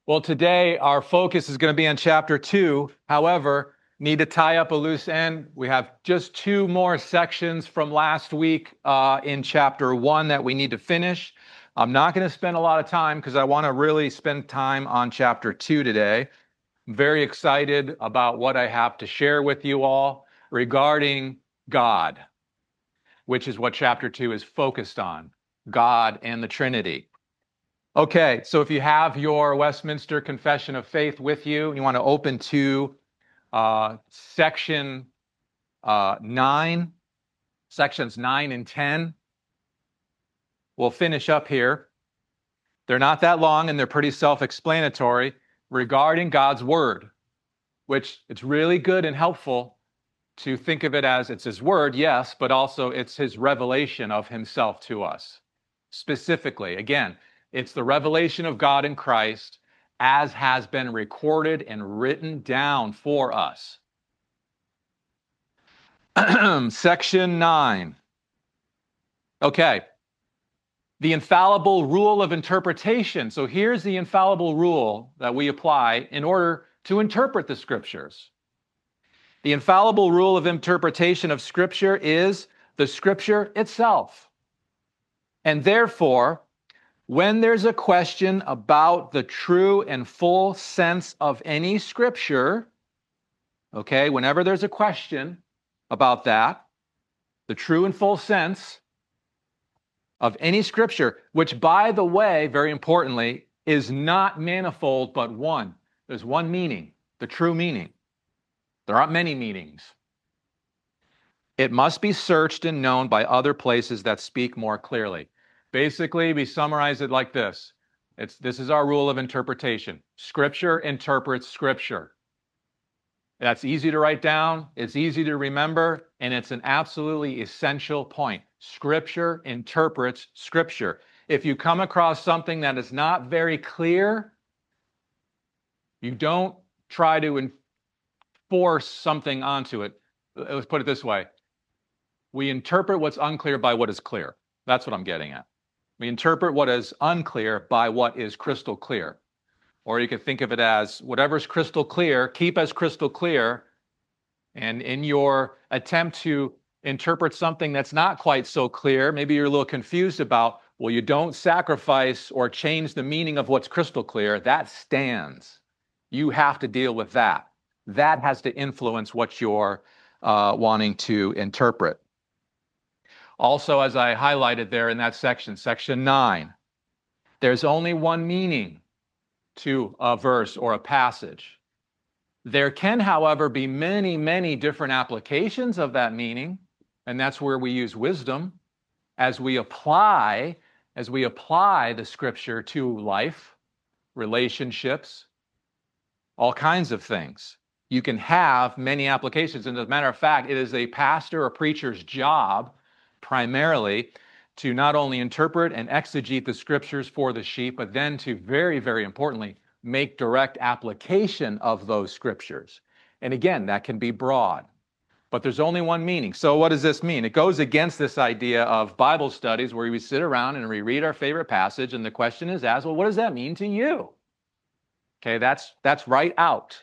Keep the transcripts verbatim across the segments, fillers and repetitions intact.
Well, today our focus is going to be on chapter two. However, need to tie up a loose end. We have just two more sections from last week uh, in chapter one that we need to finish. I'm not going to spend a lot of time because I want to really spend time on chapter two today. I'm very excited about what I have to share with you all regarding God, which is what chapter two is focused on, God and the Trinity. Okay, so if you have your Westminster Confession of Faith with you, you want to open to uh, section uh, nine, sections nine and ten. We'll finish up here. They're not that long and they're pretty self-explanatory regarding God's Word, which it's really good and helpful to think of it as it's His Word, yes, but also it's His revelation of Himself to us. Specifically, again, it's the revelation of God in Christ as has been recorded and written down for us. Section nine. Okay. The infallible rule of interpretation. So here's the infallible rule that we apply in order to interpret the Scriptures. The infallible rule of interpretation of Scripture is the Scripture itself. And therefore, when there's a question about the true and full sense of any Scripture, okay, whenever there's a question about that, the true and full sense of any Scripture, which, by the way, very importantly, is not manifold but one. There's one meaning, the true meaning. There aren't many meanings. It must be searched and known by other places that speak more clearly. Basically, we summarize it like this. It's, this is our rule of interpretation. Scripture interprets Scripture. That's easy to write down, it's easy to remember, and it's an absolutely essential point. Scripture interprets Scripture. If you come across something that is not very clear, you don't try to enforce something onto it. Let's put it this way. We interpret what's unclear by what is clear. That's what I'm getting at. We interpret what is unclear by what is crystal clear. Or you could think of it as whatever's crystal clear, keep as crystal clear. And in your attempt to interpret something that's not quite so clear, maybe you're a little confused about, well, you don't sacrifice or change the meaning of what's crystal clear. That stands. You have to deal with that. That has to influence what you're uh, wanting to interpret. Also, as I highlighted there in that section, section nine, there's only one meaning to a verse or a passage. There can, however, be many, many different applications of that meaning, and that's where we use wisdom as we apply, as we apply the Scripture to life, relationships, all kinds of things. You can have many applications, and as a matter of fact, it is a pastor or preacher's job primarily to not only interpret and exegete the Scriptures for the sheep, but then to very, very importantly, make direct application of those Scriptures. And again, that can be broad, but there's only one meaning. So what does this mean? It goes against this idea of Bible studies where we sit around and we read our favorite passage, and the question is asked, well, what does that mean to you? Okay, that's, that's right out.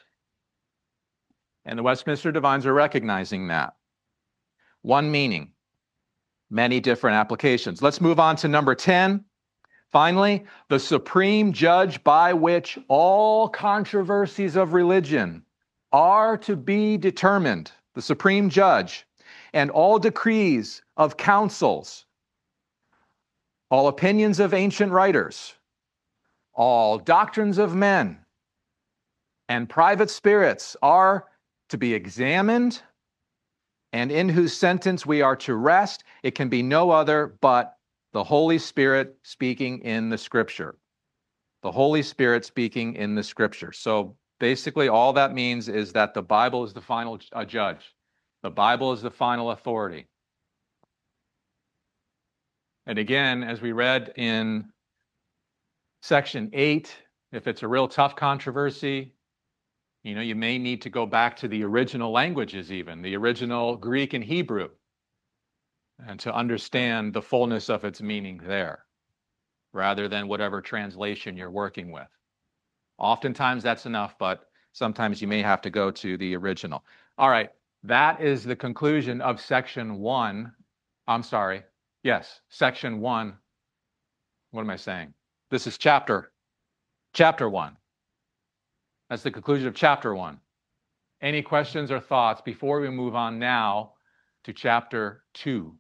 And the Westminster Divines are recognizing that. One meaning. Many different applications. Let's move on to number ten. Finally, the supreme judge by which all controversies of religion are to be determined, the supreme judge, and all decrees of councils, all opinions of ancient writers, all doctrines of men, and private spirits are to be examined, and in whose sentence we are to rest. It can be no other but the Holy Spirit speaking in the Scripture. The Holy Spirit speaking in the Scripture. So basically all that means is that the Bible is the final uh, judge. The Bible is the final authority. And again, as we read in section eight, if it's a real tough controversy, you know, you may need to go back to the original languages even, the original Greek and Hebrew, and to understand the fullness of its meaning there, rather than whatever translation you're working with. Oftentimes that's enough, but sometimes you may have to go to the original. All right, that is the conclusion of section one. I'm sorry. Yes, section one. What am I saying? This is chapter, chapter one. That's the conclusion of chapter one. Any questions or thoughts before we move on now to chapter two,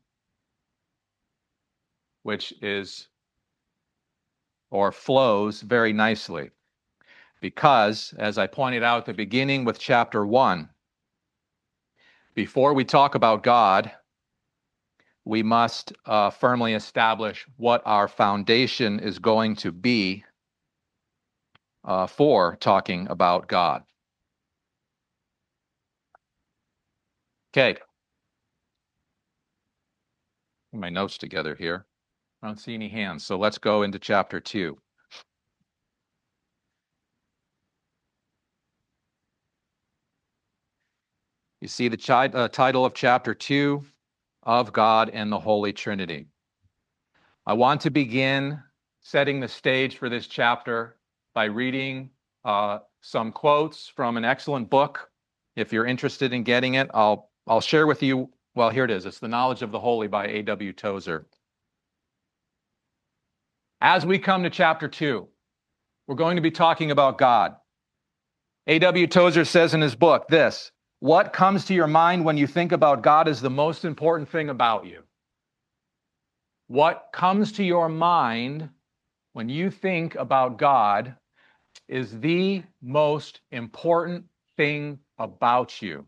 which is or flows very nicely? Because, as I pointed out at the beginning with chapter one, before we talk about God, we must uh, firmly establish what our foundation is going to be uh, for talking about God. Okay. Put my notes together here. I don't see any hands, so let's go into chapter two. You see the chi- uh, title of chapter two, Of God and the Holy Trinity. I want to begin setting the stage for this chapter by reading uh, some quotes from an excellent book. If you're interested in getting it, I'll, I'll share with you. Well, here it is. It's The Knowledge of the Holy by A W Tozer. As we come to chapter two, we're going to be talking about God. A W Tozer says in his book this: what comes to your mind when you think about God is the most important thing about you. What comes to your mind when you think about God is the most important thing about you.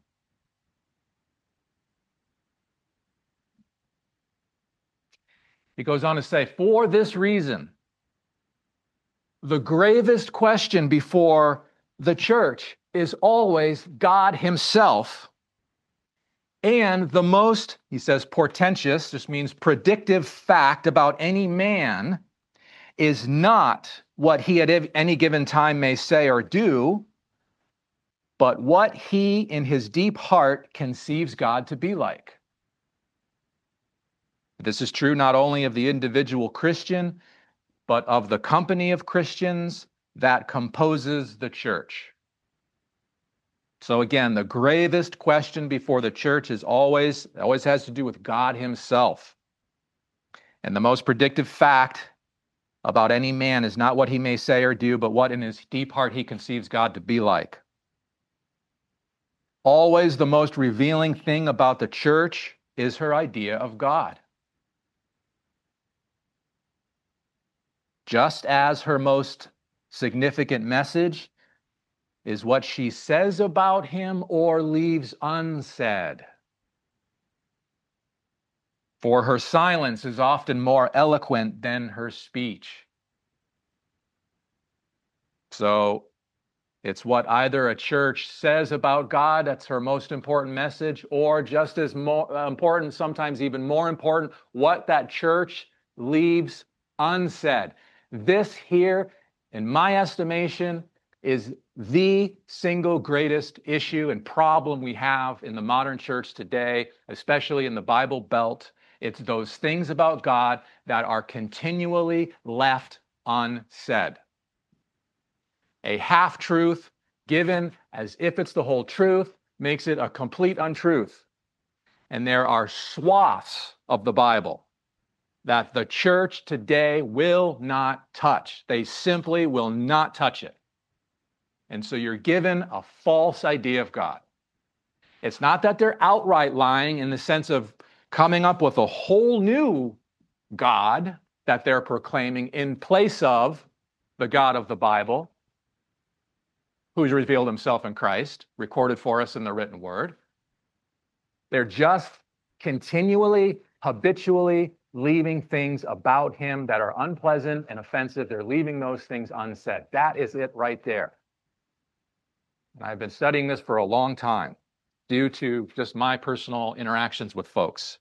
He goes on to say, for this reason, the gravest question before the church is always God himself. And the most, he says, portentous, just means predictive fact about any man is not what he at any given time may say or do, but what he in his deep heart conceives God to be like. This is true not only of the individual Christian, but of the company of Christians that composes the church. So again, the gravest question before the church is always, always has to do with God himself. And the most predictive fact about any man is not what he may say or do, but what in his deep heart he conceives God to be like. Always the most revealing thing about the church is her idea of God. Just as her most significant message is what she says about him or leaves unsaid. For her silence is often more eloquent than her speech. So it's what either a church says about God, that's her most important message, or just as more important, sometimes even more important, what that church leaves unsaid. This here, in my estimation, is the single greatest issue and problem we have in the modern church today, especially in the Bible Belt. It's those things about God that are continually left unsaid. A half-truth given as if it's the whole truth makes it a complete untruth. And there are swaths of the Bible that the church today will not touch. They simply will not touch it. And so you're given a false idea of God. It's not that they're outright lying in the sense of coming up with a whole new God that they're proclaiming in place of the God of the Bible, who's revealed himself in Christ, recorded for us in the written word. They're just continually, habitually leaving things about him that are unpleasant and offensive. They're leaving those things unsaid. That is it right there. And I've been studying this for a long time due to just my personal interactions with folks.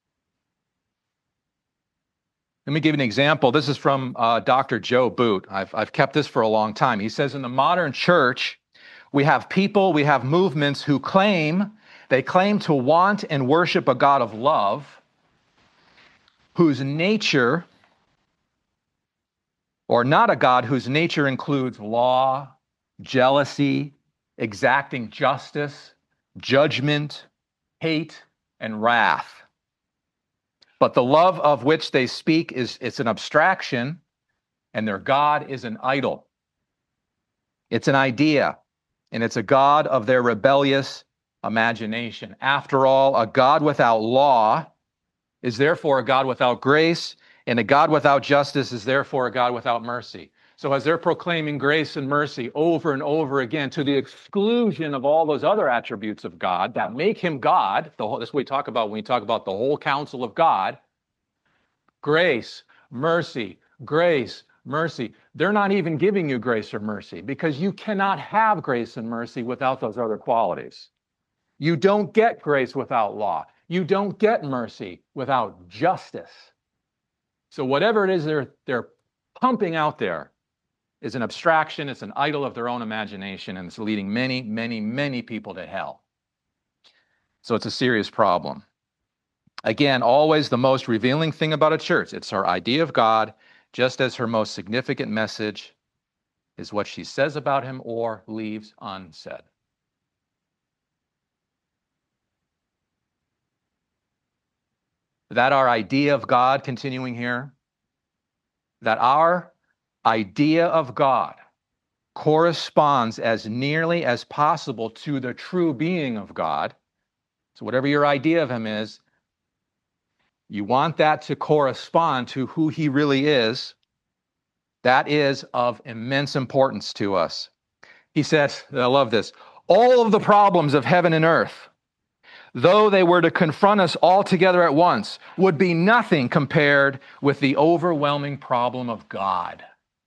Let me give you an example. This is from uh, Doctor Joe Boot. I've, I've kept this for a long time. He says, in the modern church, we have people, we have movements who claim, they claim to want and worship a God of love, whose nature or not a God whose nature includes law, jealousy, exacting justice, judgment, hate, and wrath. But the love of which they speak is it's an abstraction, and their God is an idol. It's an idea, and it's a God of their rebellious imagination. After all, a God without law is therefore a God without grace, and a God without justice is therefore a God without mercy. So as they're proclaiming grace and mercy over and over again to the exclusion of all those other attributes of God that make him God, the whole, that's what we talk about when we talk about the whole counsel of God, grace, mercy, grace, mercy. They're not even giving you grace or mercy because you cannot have grace and mercy without those other qualities. You don't get grace without law. You don't get mercy without justice. So whatever it is they're, they're pumping out there is an abstraction, it's an idol of their own imagination, and it's leading many, many, many people to hell. So it's a serious problem. Again, always the most revealing thing about a church, it's her idea of God, just as her most significant message is what she says about him or leaves unsaid. That our idea of God, continuing here, that our idea of God corresponds as nearly as possible to the true being of God. So whatever your idea of him is, you want that to correspond to who he really is. That is of immense importance to us. He says, I love this, all of the problems of heaven and earth, though they were to confront us all together at once, would be nothing compared with the overwhelming problem of God.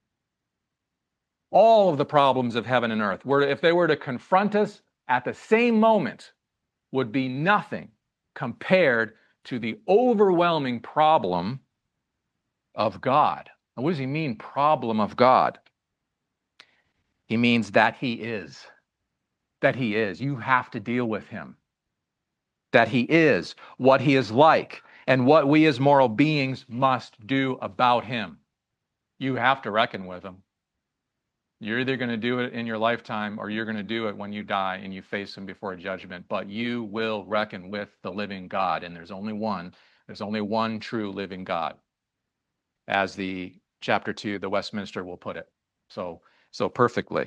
All of the problems of heaven and earth, were, if they were to confront us at the same moment, would be nothing compared to the overwhelming problem of God. Now, what does he mean, problem of God? He means that he is. That he is. You have to deal with him. That he is, what he is like, and what we as moral beings must do about him. You have to reckon with him. You're either going to do it in your lifetime or you're going to do it when you die and you face him before judgment. But you will reckon with the living God. And there's only one. There's only one true living God, as the chapter two, the Westminster will put it so, so perfectly.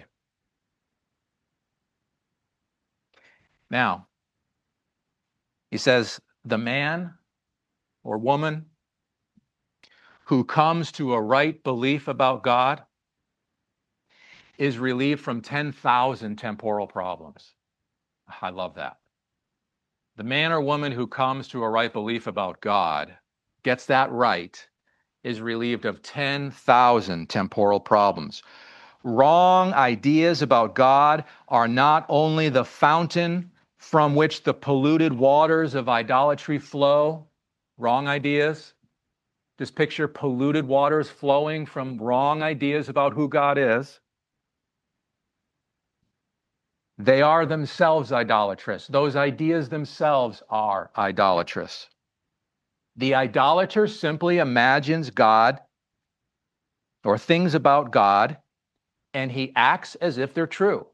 Now, he says, the man or woman who comes to a right belief about God is relieved from ten thousand temporal problems. I love that. The man or woman who comes to a right belief about God, gets that right, is relieved of ten thousand temporal problems. Wrong ideas about God are not only the fountain from which the polluted waters of idolatry flow, wrong ideas. Just picture polluted waters flowing from wrong ideas about who God is. They are themselves idolatrous. Those ideas themselves are idolatrous. The idolater simply imagines God or things about God, and he acts as if they're true.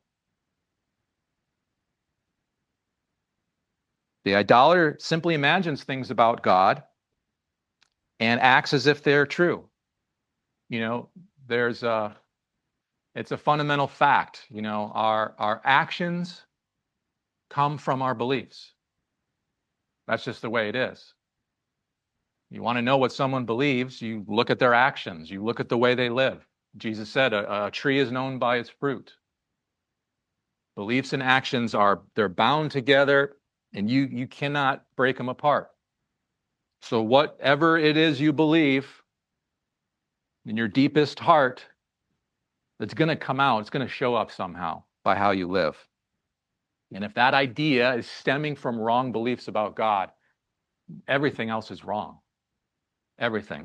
The idolater simply imagines things about God and acts as if they're true. You know, there's a, it's a fundamental fact. You know, our, our actions come from our beliefs. That's just the way it is. You want to know what someone believes, you look at their actions, you look at the way they live. Jesus said, a, a tree is known by its fruit. Beliefs and actions are, they're bound together, and you, you cannot break them apart. So whatever it is you believe in your deepest heart, it's going to come out, it's going to show up somehow by how you live. And if that idea is stemming from wrong beliefs about God, everything else is wrong. Everything.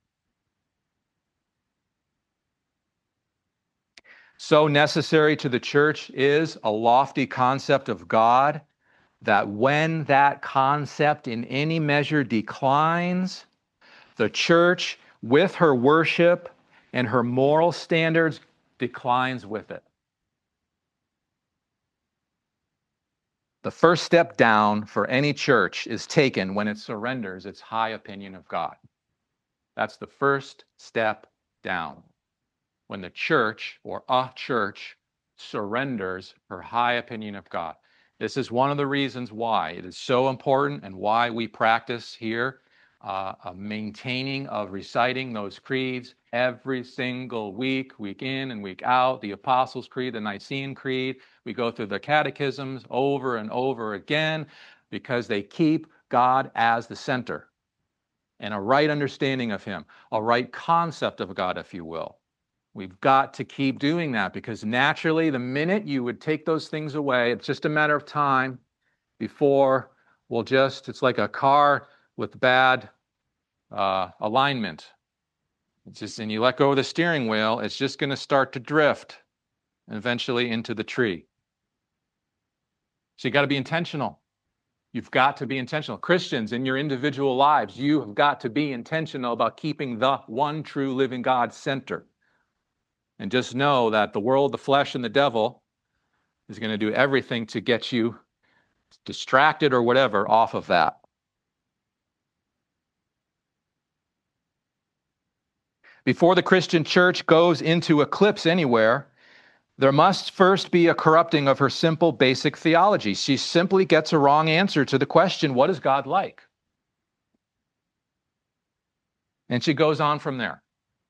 So necessary to the church is a lofty concept of God, that when that concept in any measure declines, the church, with her worship and her moral standards declines with it. The first step down for any church is taken when it surrenders its high opinion of God. That's the first step down. When the church or a church surrenders her high opinion of God. This is one of the reasons why it is so important and why we practice here uh, a maintaining of reciting those creeds every single week, week in and week out, the Apostles' Creed, the Nicene Creed. We go through the catechisms over and over again because they keep God as the center and a right understanding of him, a right concept of God, if you will. We've got to keep doing that because naturally, the minute you would take those things away, it's just a matter of time before we'll just, it's like a car with bad uh, alignment. It's just, and you let go of the steering wheel, it's just going to start to drift and eventually into the tree. So you got to be intentional. You've got to be intentional. Christians, in your individual lives, you have got to be intentional about keeping the one true living God center. And just know that the world, the flesh, and the devil is going to do everything to get you distracted or whatever off of that. Before the Christian church goes into eclipse anywhere, there must first be a corrupting of her simple, basic theology. She simply gets a wrong answer to the question, what is God like? And she goes on from there.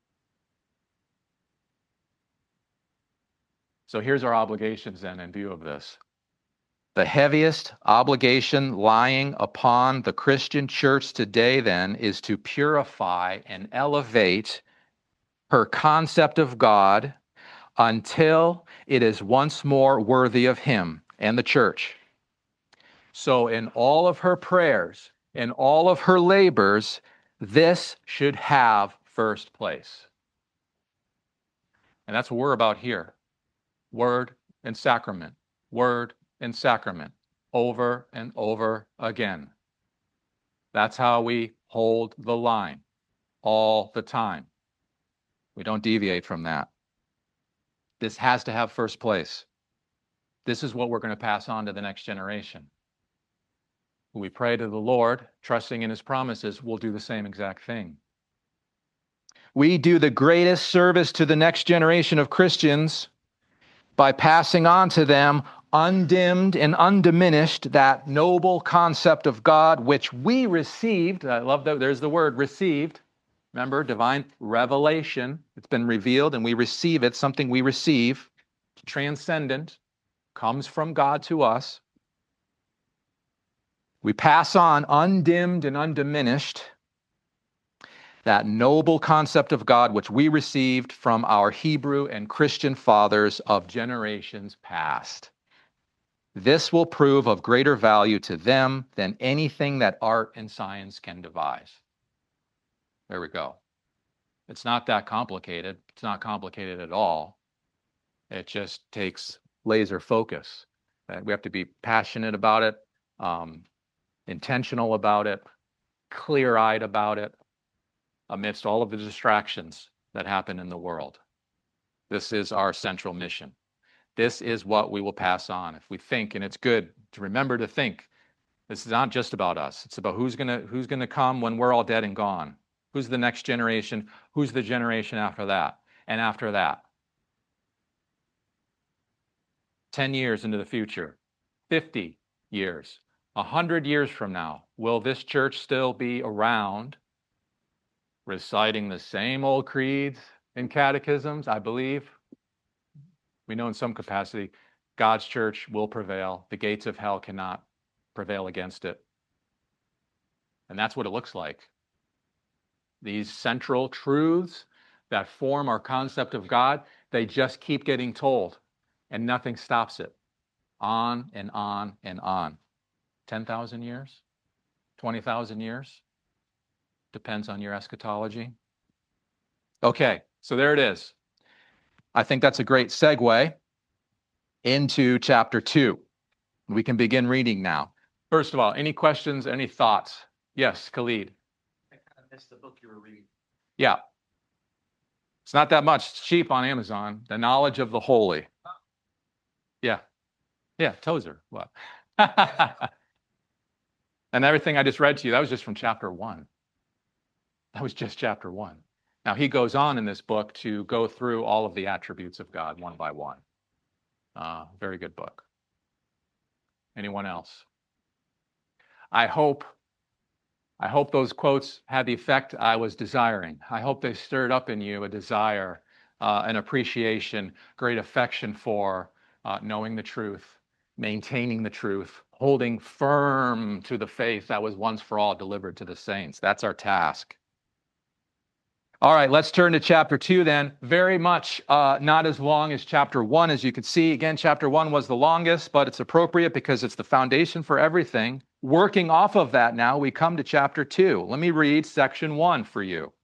So here's our obligations then in view of this. The heaviest obligation lying upon the Christian church today then is to purify and elevate her concept of God until it is once more worthy of him and the church. So in all of her prayers, in all of her labors, this should have first place. And that's what we're about here. Word and sacrament, word and sacrament, over and over again. That's how we hold the line all the time. We don't deviate from that. This has to have first place. This is what we're going to pass on to the next generation. We pray to the Lord, trusting in his promises, we'll do the same exact thing. We do the greatest service to the next generation of Christians by passing on to them undimmed and undiminished that noble concept of God which we received. I love that. There's the word received. Remember, divine revelation. It's been revealed and we receive it, something we receive, transcendent, comes from God to us. We pass on undimmed and undiminished that noble concept of God which we received from our Hebrew and Christian fathers of generations past. This will prove of greater value to them than anything that art and science can devise. There we go. It's not that complicated. It's not complicated at all. It just takes laser focus. We have to be passionate about it, um, intentional about it, clear-eyed about it, amidst all of the distractions that happen in the world. This is our central mission. This is what we will pass on. If we think, and it's good to remember to think, this is not just about us. It's about who's gonna who's gonna come when we're all dead and gone. Who's the next generation? Who's the generation after that? And after that? ten years into the future, fifty years, one hundred years from now, will this church still be around reciting the same old creeds and catechisms? I believe. We know in some capacity, God's church will prevail. The gates of hell cannot prevail against it. And that's what it looks like. These central truths that form our concept of God, they just keep getting told, and nothing stops it. On and on and on. ten thousand years? twenty thousand years? Depends on your eschatology. Okay, so there it is. I think that's a great segue into chapter two. We can begin reading now. First of all, any questions, any thoughts? Yes, Khalid. I kind of missed the book you were reading. Yeah. It's not that much. It's cheap on Amazon. The Knowledge of the Holy. Yeah. Yeah, Tozer. What? And everything I just read to you, that was just from chapter one. That was just chapter one. Now, he goes on in this book to go through all of the attributes of God one by one. Uh, very good book. Anyone else? I hope, I hope those quotes had the effect I was desiring. I hope they stirred up in you a desire, uh, an appreciation, great affection for uh, knowing the truth, maintaining the truth, holding firm to the faith that was once for all delivered to the saints. That's our task. All right, let's turn to chapter two then. Very much uh, not as long as chapter one, as you can see. Again, chapter one was the longest, but it's appropriate because it's the foundation for everything. Working off of that now, we come to chapter two. Let me read section one for you.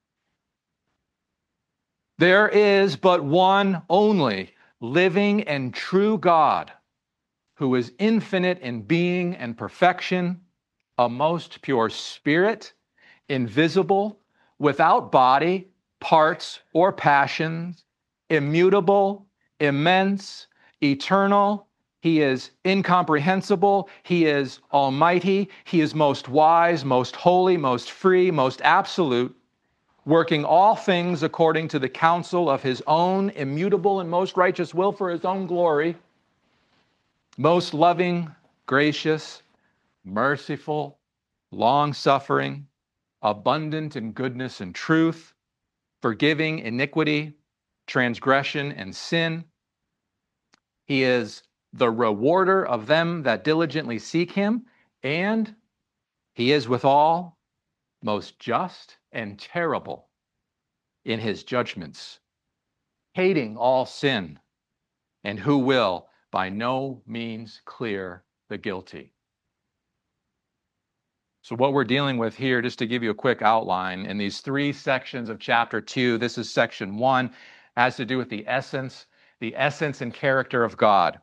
There is but one only living and true God, who is infinite in being and perfection, a most pure spirit, invisible, without body, parts, or passions, immutable, immense, eternal. He is incomprehensible. He is almighty. He is most wise, most holy, most free, most absolute, working all things according to the counsel of his own immutable and most righteous will for his own glory, most loving, gracious, merciful, long-suffering, abundant in goodness and truth, forgiving iniquity, transgression, and sin. He is the rewarder of them that diligently seek him, and he is withal most just and terrible in his judgments, hating all sin, and who will by no means clear the guilty. So what we're dealing with here, just to give you a quick outline, in these three sections of chapter two, this is section one, has to do with the essence, the essence and character of God.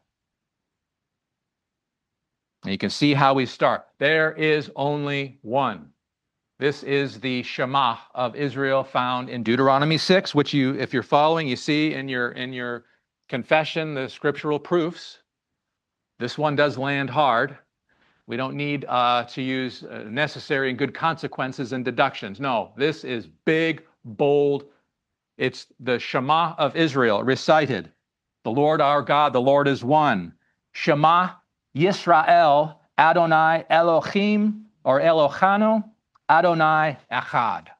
And you can see how we start. There is only one. This is the Shema of Israel found in Deuteronomy six, which you, if you're following, you see in your, in your confession, the scriptural proofs. This one does land hard. We don't need uh, to use uh, necessary and good consequences and deductions. No, this is big, bold. It's the Shema of Israel recited. The Lord our God, the Lord is one. Shema Yisrael Adonai Elohim or Elohanu Adonai Echad.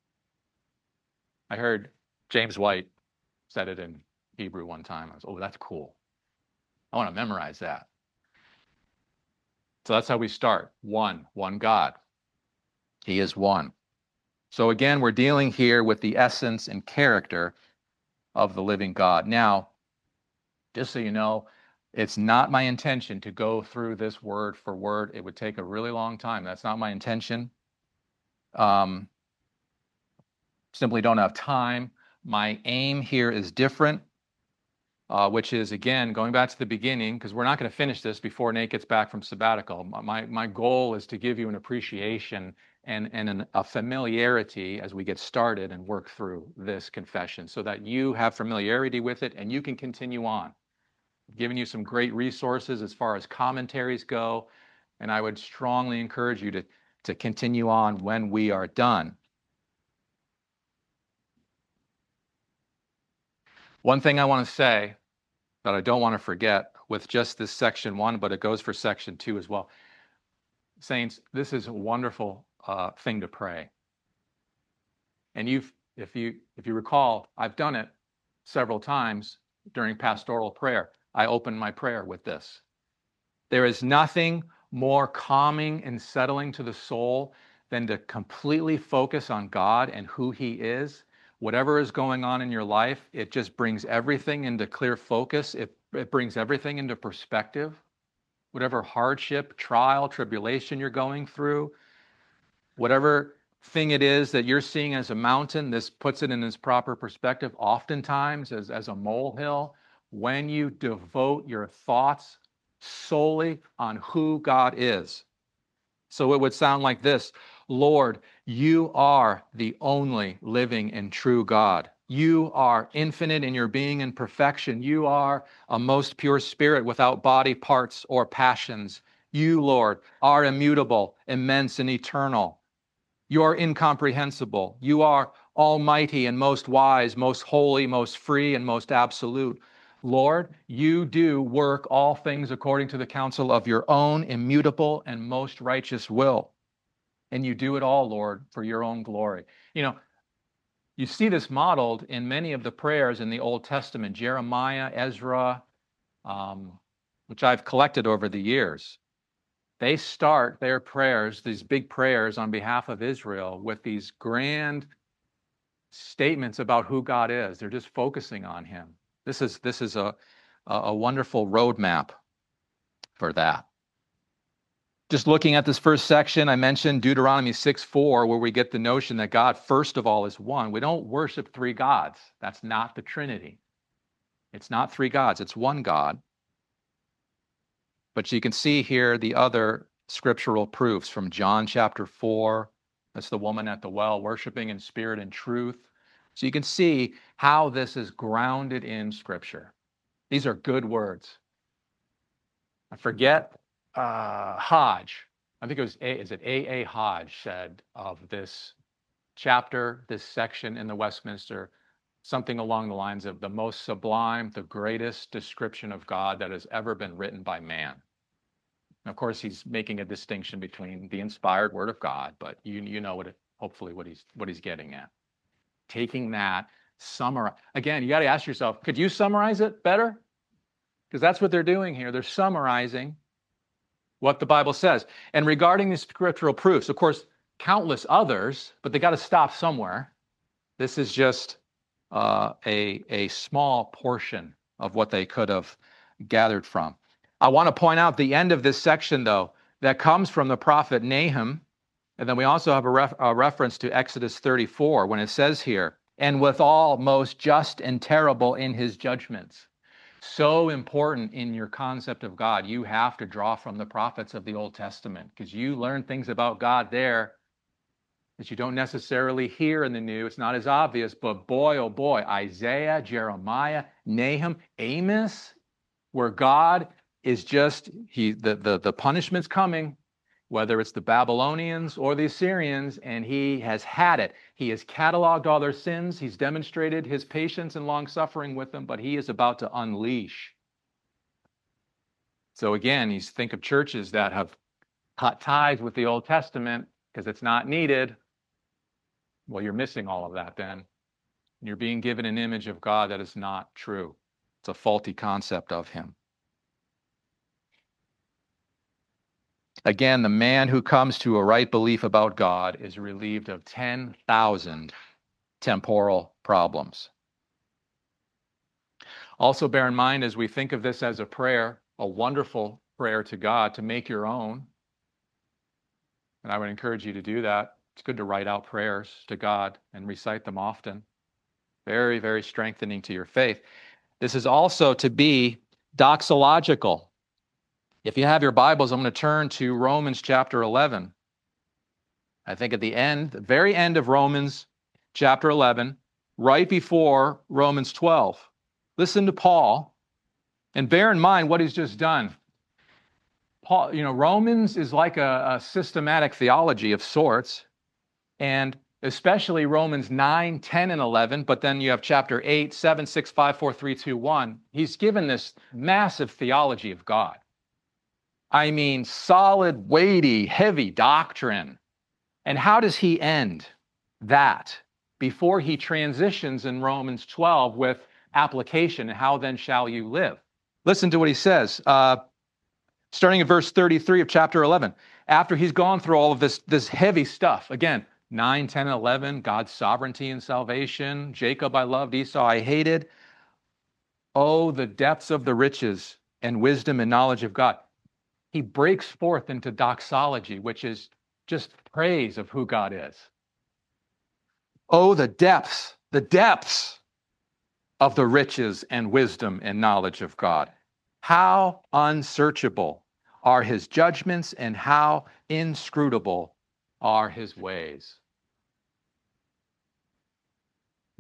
I heard James White said it in Hebrew one time. I was, oh, that's cool. I want to memorize that. So that's how we start. One, one God. He is one. So again, we're dealing here with the essence and character of the living God. Now, just so you know, it's not my intention to go through this word for word. It would take a really long time. That's not my intention. Um, simply don't have time. My aim here is different. Uh, which is, again, going back to the beginning, because we're not going to finish this before Nate gets back from sabbatical. My, my goal is to give you an appreciation and, and an, a familiarity as we get started and work through this confession so that you have familiarity with it and you can continue on. I've given you some great resources as far as commentaries go, and I would strongly encourage you to, to continue on when we are done. One thing I want to say that I don't want to forget with just this section one, but it goes for section two as well. Saints, this is a wonderful uh, thing to pray. And you've, if you, if you recall, I've done it several times during pastoral prayer. I open my prayer with this. There is nothing more calming and settling to the soul than to completely focus on God and who He is. Whatever is going on in your life, it just brings everything into clear focus. It, it brings everything into perspective. Whatever hardship, trial, tribulation you're going through, whatever thing it is that you're seeing as a mountain, this puts it in its proper perspective, oftentimes as, as a molehill, when you devote your thoughts solely on who God is. So it would sound like this: Lord, you are the only living and true God. You are infinite in your being and perfection. You are a most pure spirit without body parts or passions. You, Lord, are immutable, immense, and eternal. You are incomprehensible. You are almighty and most wise, most holy, most free, and most absolute. Lord, you do work all things according to the counsel of your own immutable and most righteous will. And you do it all, Lord, for your own glory. You know, you see this modeled in many of the prayers in the Old Testament, Jeremiah, Ezra, um, which I've collected over the years. They start their prayers, these big prayers on behalf of Israel, with these grand statements about who God is. They're just focusing on him. This is, this is a, a wonderful roadmap for that. Just looking at this first section, I mentioned Deuteronomy six four, where we get the notion that God, first of all, is one. We don't worship three gods. That's not the Trinity. It's not three gods. It's one God. But you can see here the other scriptural proofs from John chapter four. That's the woman at the well, worshiping in spirit and truth. So you can see how this is grounded in Scripture. These are good words. I forget uh, Hodge. I think it was, a, is it A A Hodge said of this chapter, this section in the Westminster, something along the lines of the most sublime, the greatest description of God that has ever been written by man. And of course, he's making a distinction between the inspired Word of God, but you you know what it, hopefully what he's what he's getting at. Taking that, summarize again. You got to ask yourself, could you summarize it better? Because that's what they're doing here. They're summarizing what the Bible says. And regarding the scriptural proofs, of course, countless others, but they got to stop somewhere. This is just uh, a a small portion of what they could have gathered from. I want to point out the end of this section, though, that comes from the prophet Nahum. And then we also have a, ref, a reference to Exodus thirty-four when it says here, and withal most just and terrible in his judgments. So important in your concept of God, you have to draw from the prophets of the Old Testament, because you learn things about God there that you don't necessarily hear in the New. It's not as obvious, but boy, oh boy, Isaiah, Jeremiah, Nahum, Amos, where God is just, he the, the, the punishment's coming, whether it's the Babylonians or the Assyrians, and he has had it. He has cataloged all their sins. He's demonstrated his patience and long-suffering with them, but he is about to unleash. So again, you think of churches that have cut ties with the Old Testament because it's not needed. Well, you're missing all of that then. You're being given an image of God that is not true. It's a faulty concept of him. Again, the man who comes to a right belief about God is relieved of ten thousand temporal problems. Also bear in mind, as we think of this as a prayer, a wonderful prayer to God, to make your own. And I would encourage you to do that. It's good to write out prayers to God and recite them often. Very, very strengthening to your faith. This is also to be doxological. If you have your Bibles, I'm going to turn to Romans chapter eleven. I think at the end, the very end of Romans chapter eleven, right before Romans twelve. Listen to Paul, and bear in mind what he's just done. Paul, you know, Romans is like a, a systematic theology of sorts, and especially Romans nine, ten, and eleven, but then you have chapter eight, seven, six, five, four, three, two, one. He's given this massive theology of God. I mean, solid, weighty, heavy doctrine. And how does he end that before he transitions in Romans twelve with application? And how then shall you live? Listen to what he says, uh, starting at verse thirty-three of chapter eleven. After he's gone through all of this, this heavy stuff, again, nine, ten, and eleven, God's sovereignty and salvation. Jacob I loved, Esau I hated. Oh, the depths of the riches and wisdom and knowledge of God. He breaks forth into doxology, which is just praise of who God is. Oh, the depths, the depths of the riches and wisdom and knowledge of God. How unsearchable are his judgments and how inscrutable are his ways.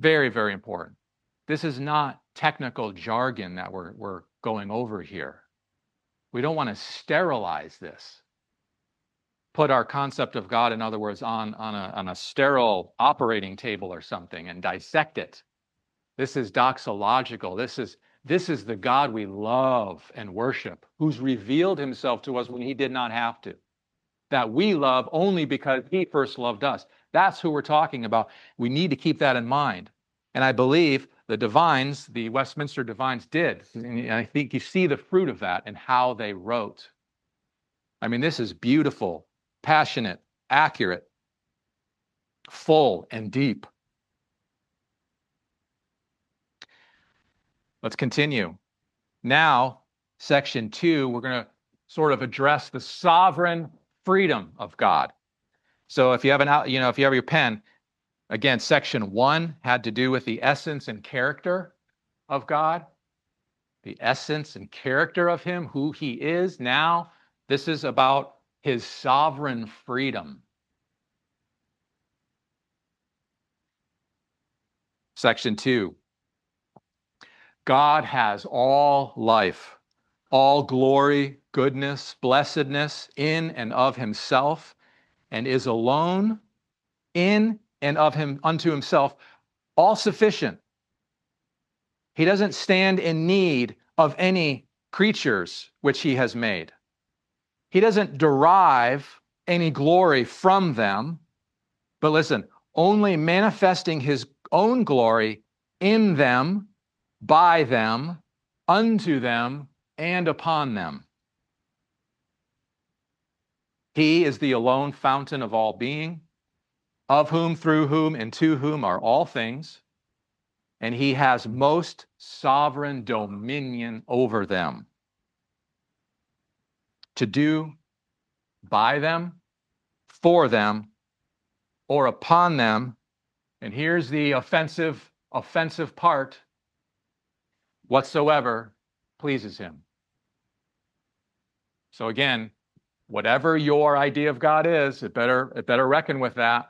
Very, very important. This is not technical jargon that we're, we're going over here. We don't want to sterilize this. Put our concept of God, in other words, on, on, a, on a sterile operating table or something and dissect it. This is doxological. This is, this is the God we love and worship, who's revealed himself to us when he did not have to, that we love only because he first loved us. That's who we're talking about. We need to keep that in mind. And I believe the divines, the Westminster divines did. And I think you see the fruit of that in how they wrote. I mean, this is beautiful, passionate, accurate, full, and deep. Let's continue. Now, section two, we're going to sort of address the sovereign freedom of God. So if you have an, you know, if you have your pen, again, section one had to do with the essence and character of God, the essence and character of him, who he is. Now, this is about his sovereign freedom. Section two. God has all life, all glory, goodness, blessedness in and of himself, and is alone in and of him unto himself, all sufficient. He doesn't stand in need of any creatures which he has made. He doesn't derive any glory from them, but listen, only manifesting his own glory in them, by them, unto them, and upon them. He is the alone fountain of all being, of whom, through whom, and to whom are all things, and he has most sovereign dominion over them, to do by them, for them, or upon them. And here's the offensive, offensive part: whatsoever pleases him. So again, whatever your idea of God is, it better, it better reckon with that.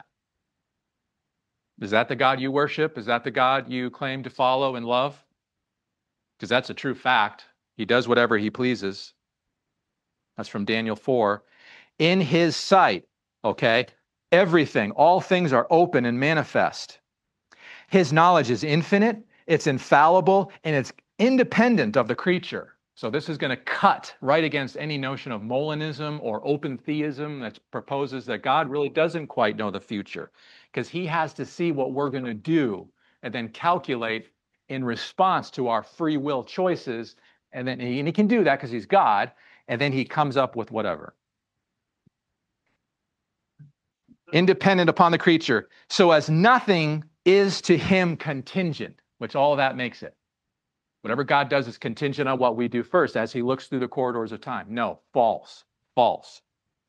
Is that the God you worship? Is that the God you claim to follow and love? Because that's a true fact. He does whatever he pleases. That's from Daniel four. In his sight, okay, everything, all things are open and manifest. His knowledge is infinite, it's infallible, and it's independent of the creature. So this is going to cut right against any notion of Molinism or open theism that proposes that God really doesn't quite know the future, because he has to see what we're going to do and then calculate in response to our free will choices. And then he, and he can do that because he's God, and then he comes up with whatever. Independent upon the creature, so as nothing is to him contingent, which all of that makes it. Whatever God does is contingent on what we do first as he looks through the corridors of time. No, false, false.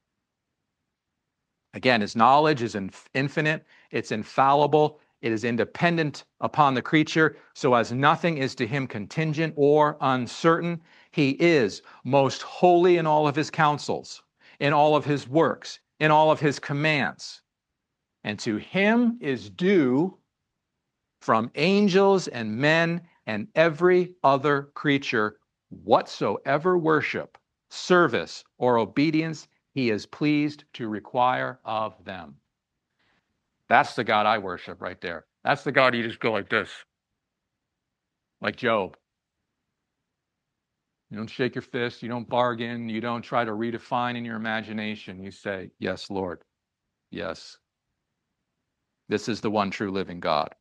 Again, his knowledge is infinite, it's infallible, it is independent upon the creature, so as nothing is to him contingent or uncertain. He is most holy in all of his counsels, in all of his works, in all of his commands. And to him is due from angels and men and every other creature whatsoever worship, service, or obedience he is pleased to require of them. That's the God I worship right there. That's the God you just go like this, like Job. You don't shake your fist, you don't bargain, you don't try to redefine in your imagination. You say, yes, Lord, yes. This is the one true living God.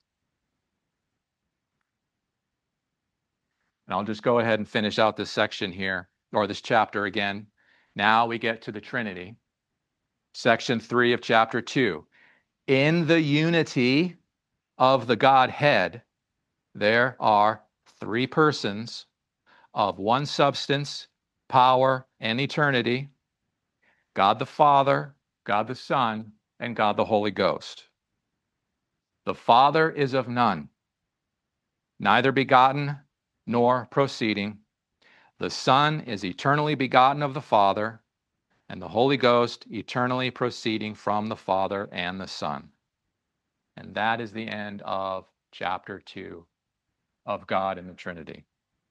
And I'll just go ahead and finish out this section here, or this chapter again. Now we get to the Trinity. Section three of chapter two. In the unity of the Godhead, there are three persons of one substance, power, and eternity: God the Father, God the Son, and God the Holy Ghost. The Father is of none, neither begotten nor proceeding. The Son is eternally begotten of the Father, and the Holy Ghost eternally proceeding from the Father and the Son. And that is the end of chapter two of God and the Trinity.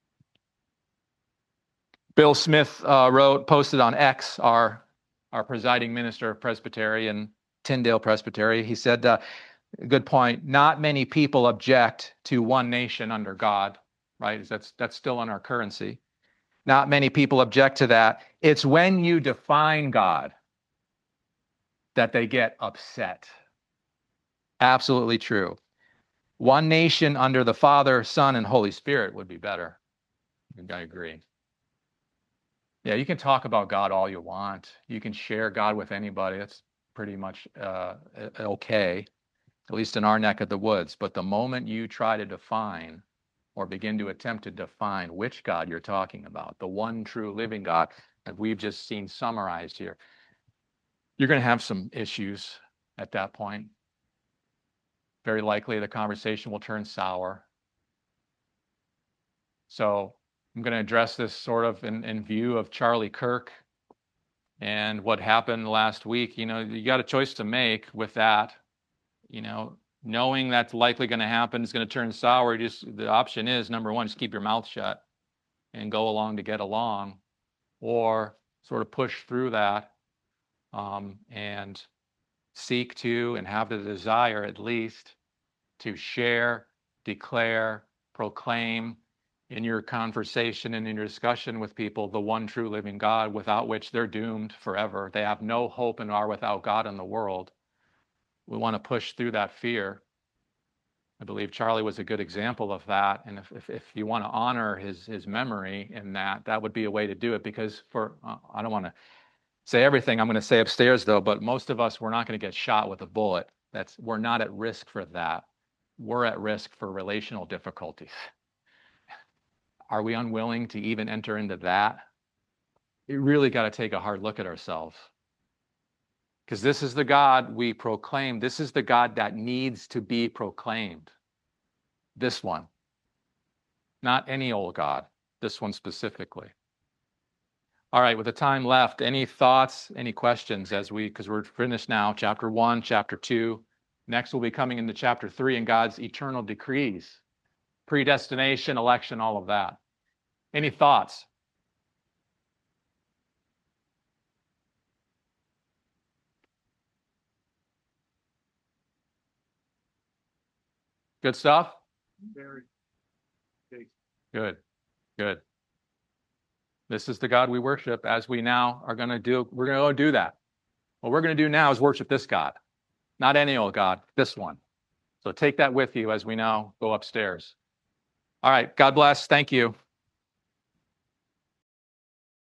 Bill Smith uh, wrote, posted on X, our, our presiding minister of Presbytery in Tyndale Presbytery. He said, uh, good point, not many people object to one nation under God, right? That's, that's still on our currency. Not many people object to that. It's when you define God that they get upset. Absolutely true. One nation under the Father, Son, and Holy Spirit would be better. I agree. Yeah, you can talk about God all you want. You can share God with anybody. That's pretty much uh, okay, at least in our neck of the woods. But the moment you try to define or begin to attempt to define which God you're talking about, the one true living God that we've just seen summarized here, you're going to have some issues at that point. Very likely the conversation will turn sour. So I'm going to address this sort of in, in view of Charlie Kirk and what happened last week. You know, you got a choice to make with that. You know, knowing that's likely going to happen, it's going to turn sour. Just the option is, number one, just keep your mouth shut and go along to get along, or sort of push through that um, and seek to and have the desire at least to share, declare, proclaim in your conversation and in your discussion with people the one true living God, without which they're doomed forever. They have no hope and are without God in the world. We want to push through that fear. I believe Charlie was a good example of that. And if, if, if you want to honor his, his memory in that, that would be a way to do it. Because for, uh, I don't want to say everything I'm going to say upstairs though, but most of us, we're not going to get shot with a bullet. That's, we're not at risk for that. We're at risk for relational difficulties. Are we unwilling to even enter into that? You really got to take a hard look at ourselves. Because this is the God we proclaim. This is the God that needs to be proclaimed. This one. Not any old God. This one specifically. All right, with the time left, any thoughts, any questions as we, because we're finished now, chapter one, chapter two. Next we'll be coming into chapter three and God's eternal decrees. Predestination, election, all of that. Any thoughts? Good stuff? Very good. Good. This is the God we worship, as we now are going to do. We're going to go do that. What we're going to do now is worship this God, not any old God, this one. So take that with you as we now go upstairs. All right. God bless. Thank you.